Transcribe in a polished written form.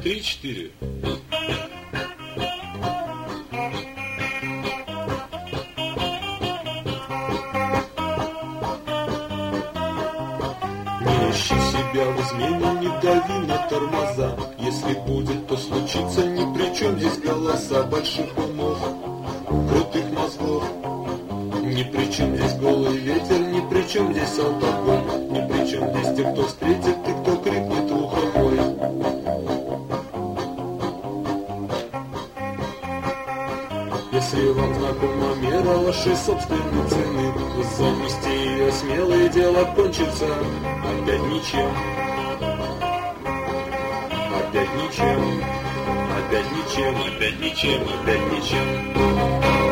3-4. Не ищи себя в измене, не дави на тормоза. Если будет, то случится, ни при чем здесь голоса больших умов, крутых мозгов. Ни при чем здесь голый ветер, ни при чем здесь алкоголь, ни при чем здесь те, кто встретит и кто крикнет в ухо мой. Если вам знакома мера вашей собственной цены, вы занести ее смело, и дело кончится опять ничем. Опять ничем, опять ничем, опять ничем, опять ничем.